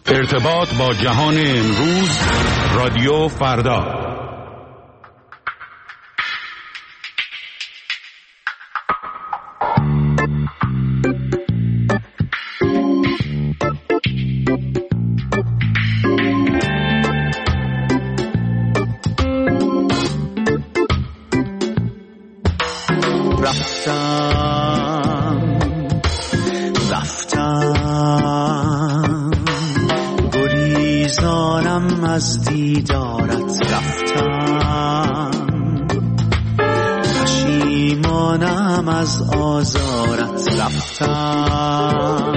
ارتباط با جهان امروز، رادیو فردا. از دیدارت رفتم، پشیمانم از آزارت رفتم.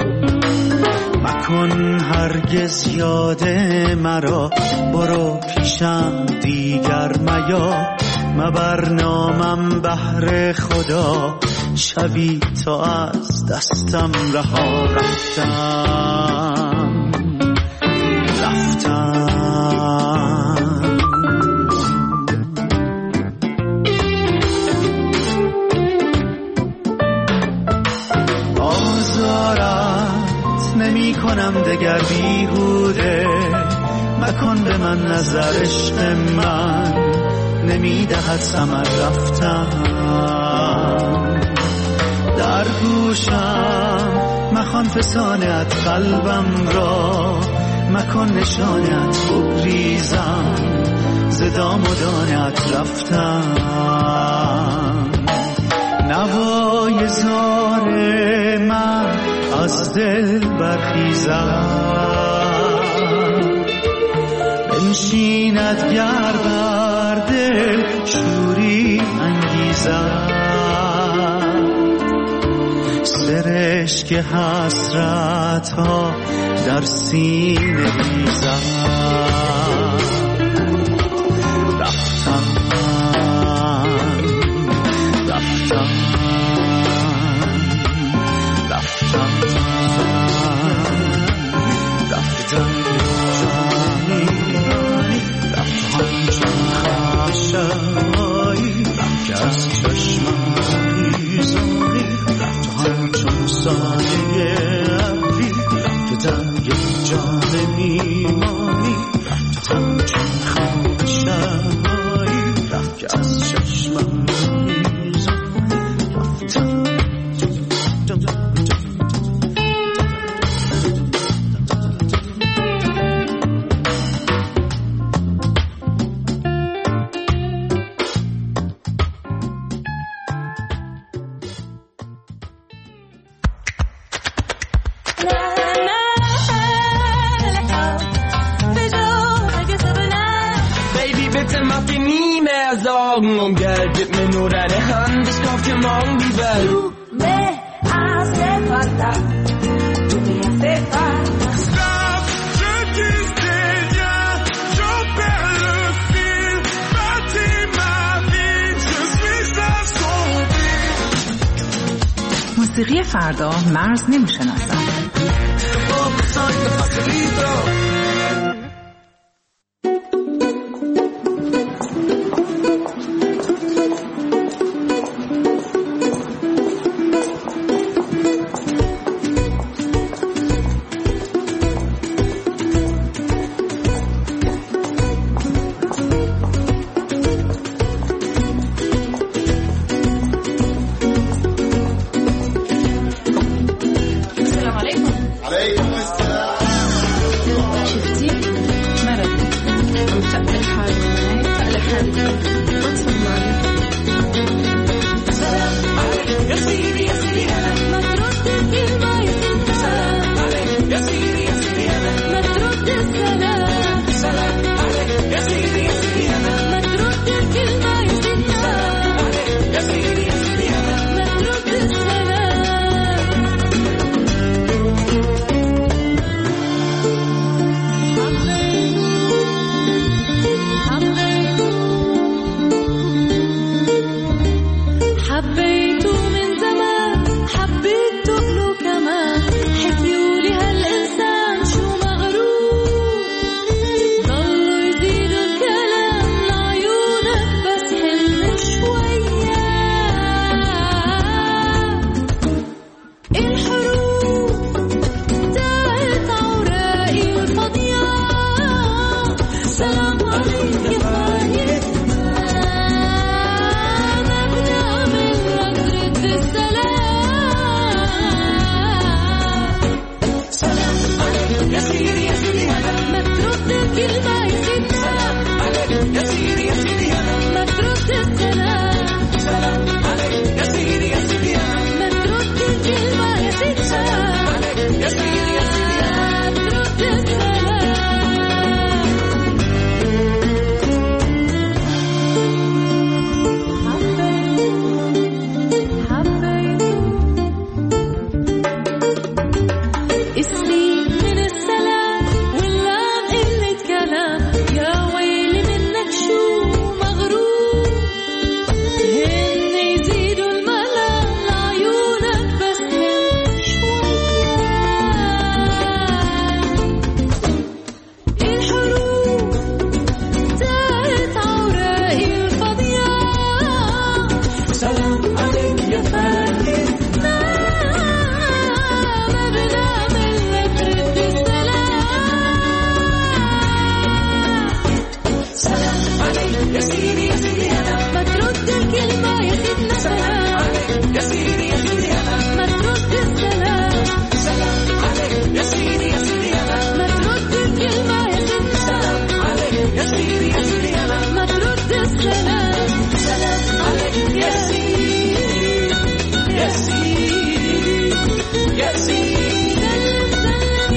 مکن هرگز یاد مرا، برو پیشم دیگر میا. مبر نامم بهر خدا، شبی تا از دستم رها رفتم. آزارت نمی کنم دگر بیهوده، مکن به من نظر عشق من نمی دهد ثمر رفتم. در گوشم مخوان فسانت قلبم را، مکن نشانت بگریزم ز دام و دانت رفتم. نوای زار من از دل برخیزم، بنشیند گر بر دل شوری انگیزم. سرشک حسرت ها در سینه ریزم. رفتم رفتم رفتم رفتم رفتم چون خشایی که از چشمم بیزاری، رفتم چون سایه ابری که در یک جان میمانی، رفتم چون خواب شبایی که از چشمم بیزاری، رفتم um Geld, gib mir nur deine Hand, ich kauf dir morgen die Welt. Du me hace falta, tu me hace falta. Stop, je disais rien, j'en perds le fil, bâtis ma vie, je suis assombri. موسیقی فردا مرز نمی‌شناسد.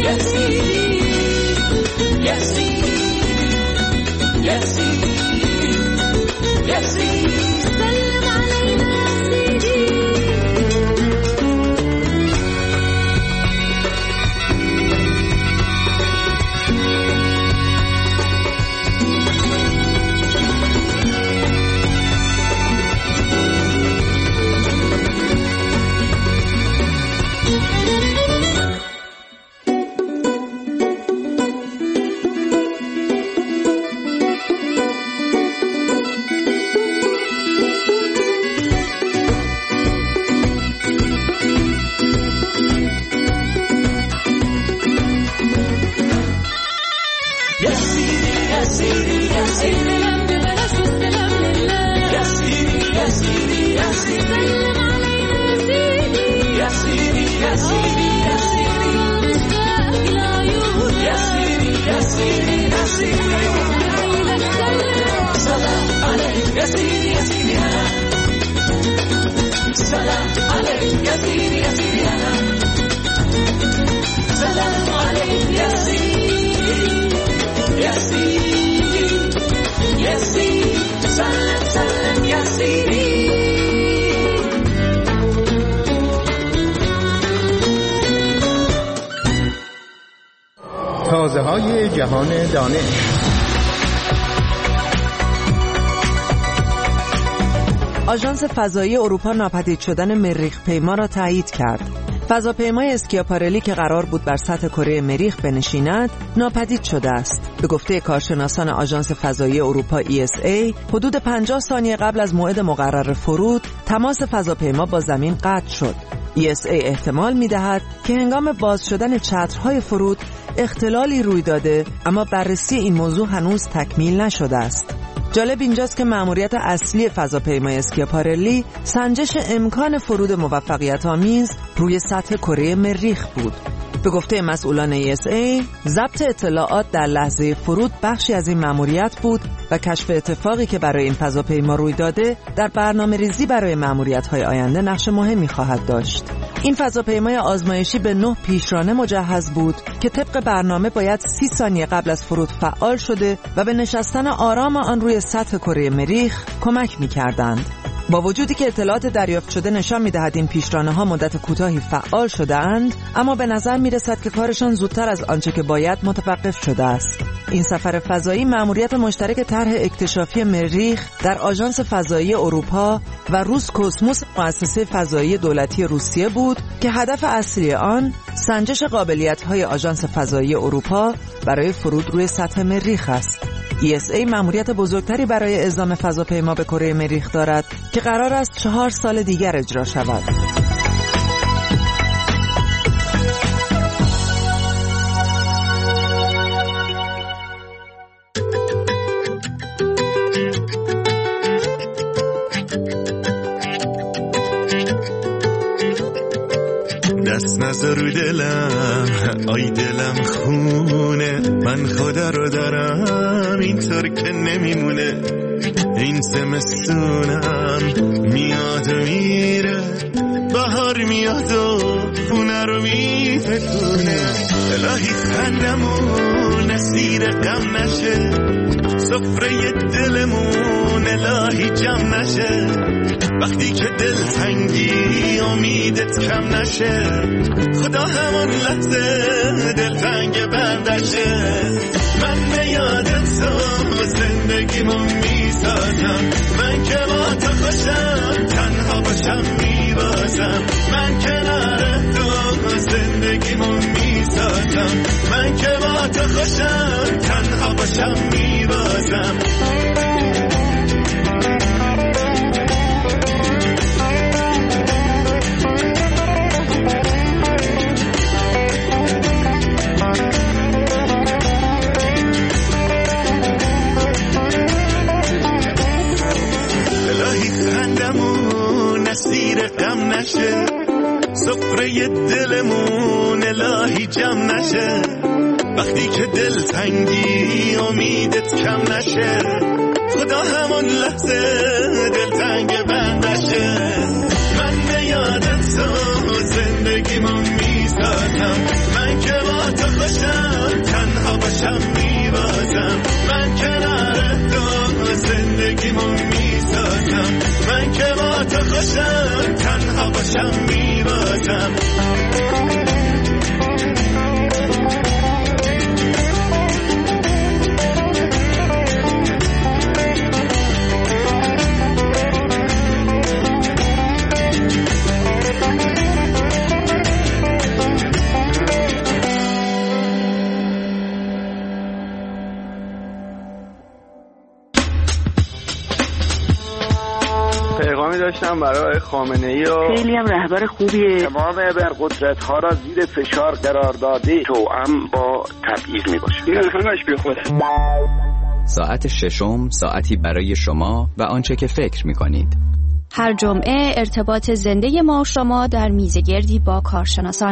تازه‌های جهان دانش. آژانس فضایی اروپا ناپدید شدن مریخ پیما را تایید کرد. فضاپیمای اسکیاپارلی که قرار بود بر سطح کره مریخ بنشیند، ناپدید شده است. به گفته کارشناسان آژانس فضایی اروپا ESA، حدود 50 ثانیه قبل از موعد مقرر فرود، تماس فضاپیما با زمین قطع شد. ESA احتمال می‌دهد که هنگام باز شدن چترهای فرود اختلالی روی داده، اما بررسی این موضوع هنوز تکمیل نشده است. جالب اینجاست که مأموریت اصلی فضاپیمای اسکیاپارلی سنجش امکان فرود موفقیت‌آمیز روی سطح کره مریخ بود. به گفته مسئولان ESA، ضبط اطلاعات در لحظه فرود بخشی از این مأموریت بود و کشف اتفاقی که برای این فضاپیما روی داده در برنامه‌ریزی برای مأموریت‌های آینده نقش مهمی خواهد داشت. این فضاپیمای آزمایشی به 9 پیشرانه مجهز بود که طبق برنامه باید 30 ثانیه قبل از فرود فعال شده و به نشستن آرام آن روی سطح کره مریخ کمک می‌کردند. با وجودی که اطلاعات دریافت شده نشان می‌دهد این پیشرانه‌ها مدت کوتاهی فعال شده‌اند، اما به نظر می‌رسد که کارشان زودتر از آنچه که باید متوقف شده است. این سفر فضایی مأموریت مشترک طرح اکتشافی مریخ در آژانس فضایی اروپا و روسکوسموس، مؤسسه فضایی دولتی روسیه بود که هدف اصلی آن سنجش قابلیت‌های آژانس فضایی اروپا برای فرود روی سطح مریخ است. ESA مأموریت بزرگتری برای اعزام فضاپیما به کره مریخ دارد که قرار است 4 سال دیگر اجرا شود. دست نذار دلم، آی دلم خونه، من خدا رو دارم اینطور که نمیمونه. این زمستونم میاد و میره، بهار میاد و خونه رو میفکونه. الهی خندمون اسیر غم نشه، سفره دلمون الهی جمع نشه. وقتی که دل تنگی امیدت کم نشه، خدا همون لحظه دل تنگ بردشه. من به یادت تو زندگیمو میسازم، من که با تو خوشم تنها باشم میبازم. من کنار تو زندگیمو میسازم، من که با تو خوشم تنها باشم میبازم. اسیر غم نشه، سفره دلمون الهی جمع نشه. وقتی که دل تنگی امیدت کم نشه، خدا همون لحظه دل تنگ بندشه. من به یادت تو زندگیمو میسازم، من که با تو داشتم برای خامنه‌ای و خیلی هم رهبر خوبیه. تمام ابرقدرت‌ها را زیر فشار قرار داده، توأم با تبعیض میباشه. این همش بی خوده. ساعت ششم، ساعتی برای شما و آنچه که فکر می‌کنید. هر جمعه ارتباط زنده ما شما در میزگردی با کارشناسان.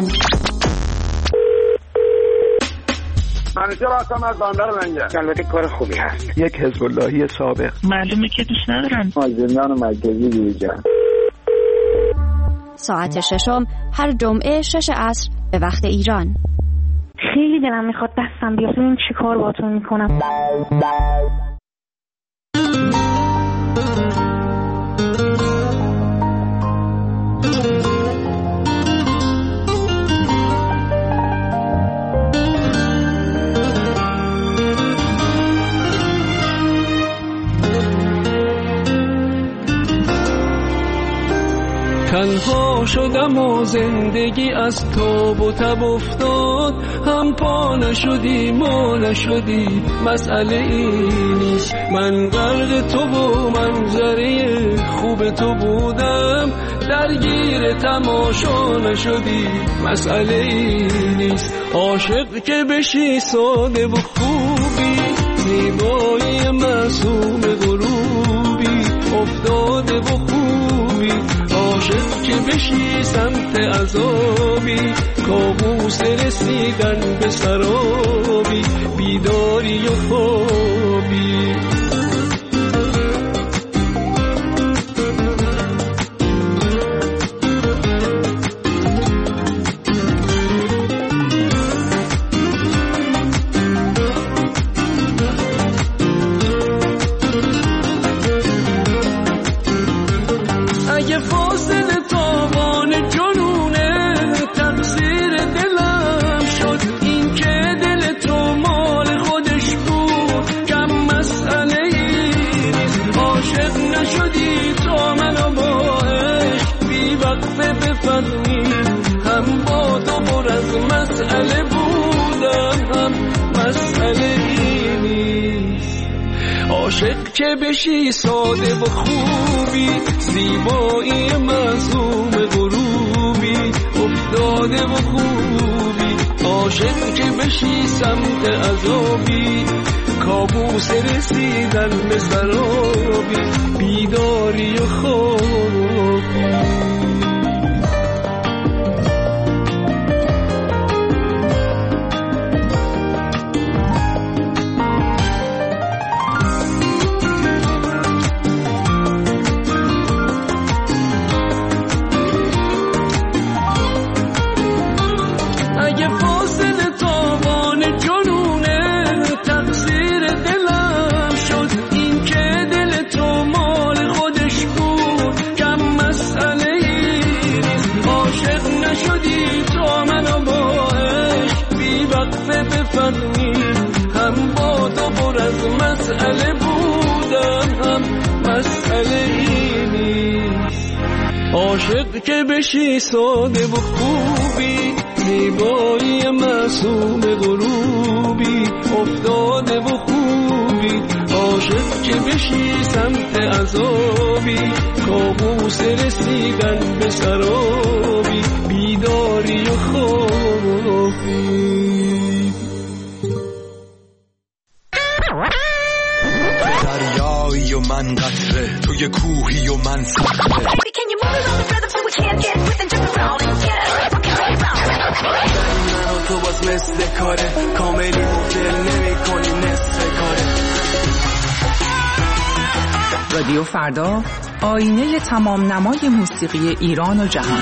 منیجر هستم از بندر منجر. البته کار خوبی هست. یک حزب اللهی سابق. معلومه که دوست ندارن. زندان مرکزی دیجا. ساعت ششم هر جمعه 6 عصر به وقت ایران. خیلی دلم میخواد دستم بیاد ببین چی کار باهاتون میکنم. تنها شدم و زندگی از تاب و تب افتاد، هم پا نشدی ما نشدی، مسئله این نیست. من غرق تو و منظره خوب تو بودم، درگیر تماشا نشدی، مسئله این نیست. عاشق که بشی ساده و خوبی، زیبایی معصوم غروبی، افتاده و خوبی. عاشق که بشی سمت عذابی، کابوس رسیدن به سرابی، بیداری و خوابی. اگه فاصله تاوان جنونه، تقصیر دلم شد این که دل تو مال خودش بود، کم مسئله ای نیست. عاشق نشدی تا منو با عشق بی وقفه بفهمی، هم با تو پر از مسئله بودم، هم مسئله ای نیست. عاشق که بشی ساده و خوبی، زیبایی معصوم غروبی، افتاده و خوبی. عاشق که بشی سمت عذابی، کابوس رسیدن به سرابی، بیداری و خوابی. هم با تو پر از مسئله بودم، هم مسئله ای نیست. عاشق که بشی ساده و خوبی، زیبایی معصوم غروبی، افتاده و خوبی. عاشق که بشی سمت عذابی، کابوس رسیدن به سرابی، بیداری و خوابی. دریایی و من قطره، توی کوهی و من صخره. من و تو باز مثل کاره، کاملی مدل نمی کنی نصف کاره. رادیو فردا، آینه تمام نمای موسیقی ایران و جهان.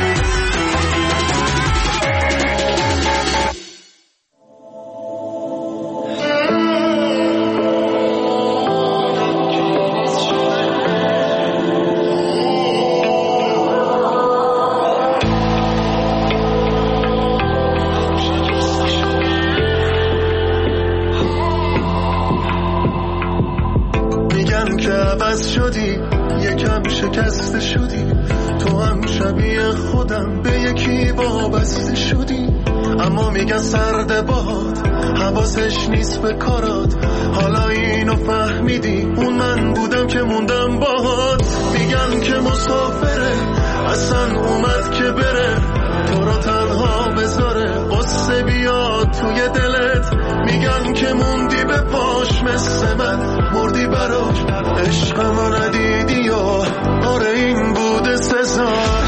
شدی یکم شکسته شدی، تو هم شبیه خودم به یکی وابسته شدی. اما میگن سرد باد حواسش نیست به کارات. حالا اینو فهمیدی اون من بودم که موندم باهات. میگن که مسافره اصلا اومد که بره، تو را تنها بذاره قصه بیاد توی دلت. میگن که موندی به پاش مثل من مردی براش، عشقمو ندیدی یا آره این بوده سزاش.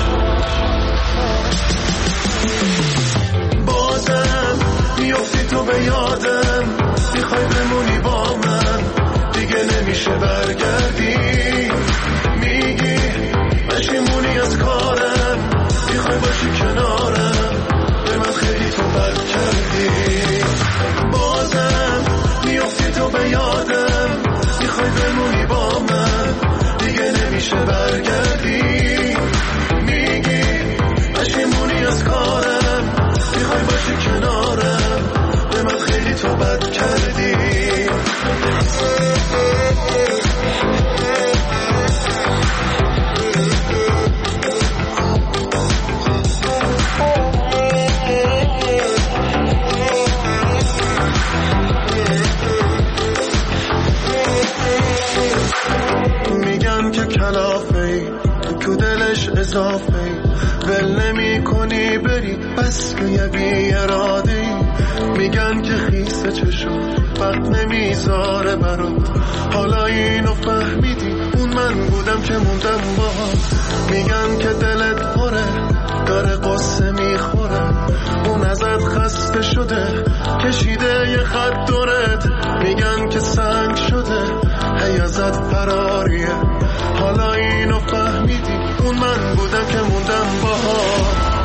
بازم میافتی تو به یادم، میخوای بمونی با من دیگه نمیشه برگردی. میگی پشیمونی از کارم، میخوای باشی کنارم، به من خیلی تو بد کردی. بازم میافتی تو به یادم، میخوای بمونی با من دیگه نمیشه برگردی. میگی پشیمونی از کارم، میخوای باشی کنارم، به من خیلی تو بد کردی. میگن که کلافه‌ای تو دلش اضافه‌ای، ول نمی کنی بری بس که یه بی اراده‌ای. میگن که خیس چشم وقت نمیذاره برات، حالا اینو فهمیدی اون من بودم که موندم باهات. میگن که دلت پره داره قصه میخوره، اون ازت خسته شده کشیده یه خط دورت. میگن که سنگ شده هی ازت فراریه، حالا اینو فهمیدی اون من بودم که موندم باهات.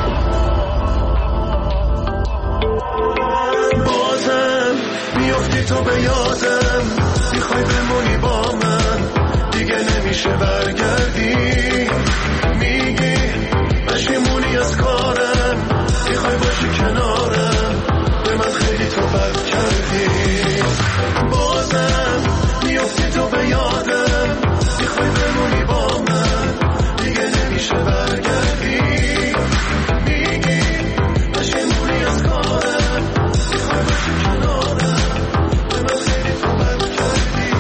بازم میافتی تو به یادم، میخوای بمونی با من دیگه نمیشه برگردی. میگی پشیمونی از کارم، میخوای باشی کنارم، به من خیلی تو بد کردی. بازم میافتی تو به یادم، میخوای بمونی با من دیگه نمیشه برگردی. میگی پشیمونی از کارم، میخوای باشی کنارم، به من خیلی تو بد کردی.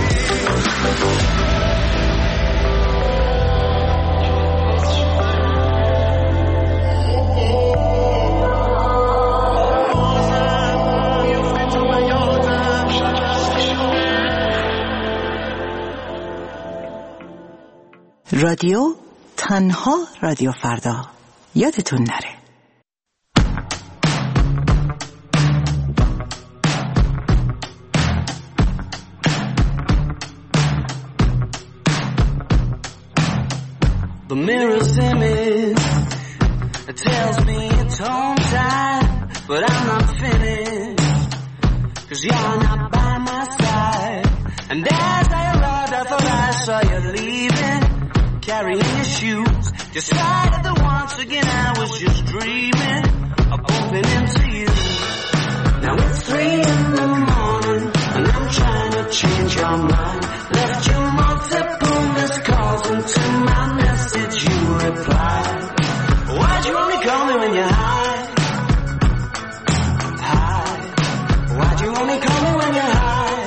رادیو تنها رادیو فردا، یادتون نره. The mirror's image, it tells me it's home time, but I'm not finished, 'cause you're not by my side. And as I arrived, I thought I saw you leaving, carrying your shoes, decided that once again I was just dreaming of bumping into you. Now it's 3 in the morning, and I'm trying to change your mind. Left you multiple missed calls, and to my message you replied. Why'd you only call me when you're high? High. Why'd you only call me when you're high?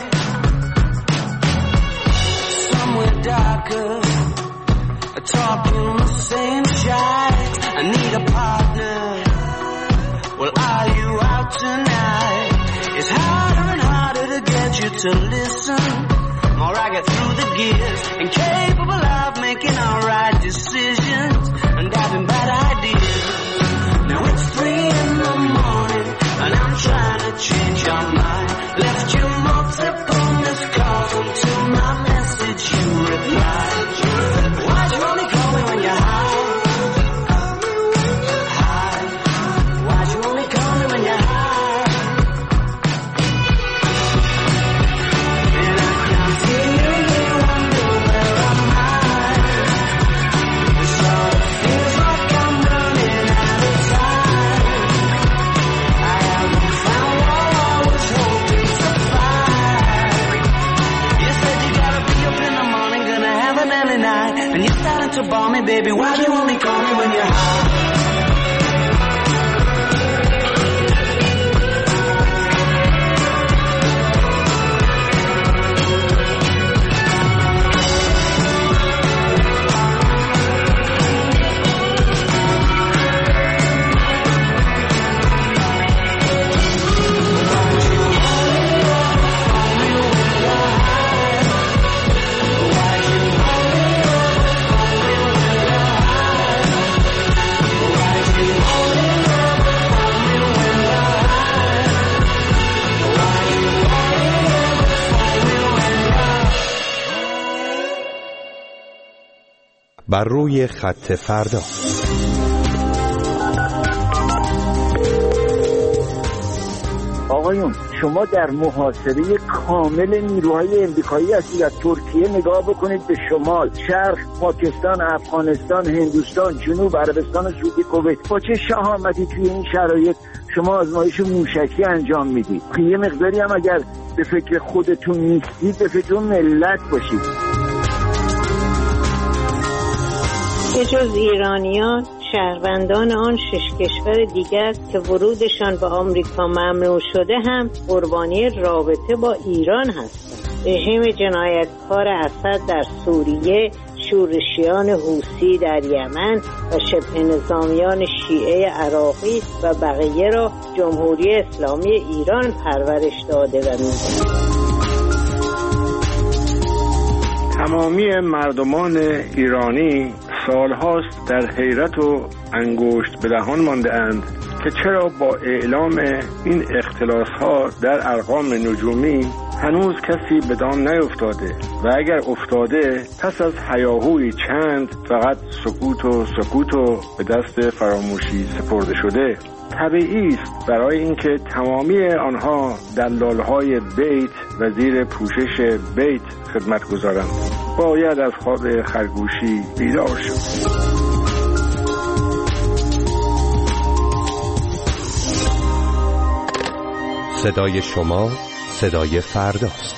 Somewhere darker, talking the same shite. I need a partner. Well, are you out tonight? It's harder and harder to get you to listen. More I get through the gears, incapable of making all right decisions and having bad ideas. Now it's 3 in the morning, and I'm trying to change your mind. Left you multiple missed calls, and to my message you replied. Why'd you only call me when you're high? High. Why'd you only call me when you're high? And I can't see you, you wonder where am I? It sort of feels like I'm running out of time. I haven't found what I was hoping to find. You said you gotta be up in the morning, gonna have an early night, and you started to bore me, baby. Why'd you only call me when you're high? بر روی خط فردا. آقایون شما در محاصره کامل نیروهای امریکایی هستید. از ترکیه نگاه بکنید به شمال، شرق، پاکستان، افغانستان، هندوستان، جنوب، عربستان سعودی، کویت. با چه شهامتی توی این شرایط شما آزمایش موشکی انجام میدید؟ یه مقداری هم اگر به فکر خودتون نیستید به فکر ملت باشید. به جز ایرانیان، شهروندان آن 6 کشور دیگر که ورودشان به آمریکا ممنوع شده هم قربانی رابطه با ایران هستند. رژیم جنایتکار اسد در سوریه، شورشیان حوثی در یمن و شبه نظامیان شیعه عراقی و بقیه را جمهوری اسلامی ایران پرورش داده و می‌دهد. تمامی مردمان ایرانی سالهاست در حیرت و انگشت به دهان مانده اند که چرا با اعلام این اختلاس‌ها در ارقام نجومی هنوز کسی به دام نیفتاده و اگر افتاده پس از هیاهویی چند فقط سکوت و به دست فراموشی سپرده شده. طبیعی است برای اینکه تمامی آنها دلال‌های بیت و زیر پوشش بیت خدمت گذارند. باید از خواب خرگوشی بیدار شد. صدای شما صدای فرداست.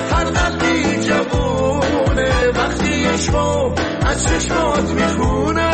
از چشمات میخونم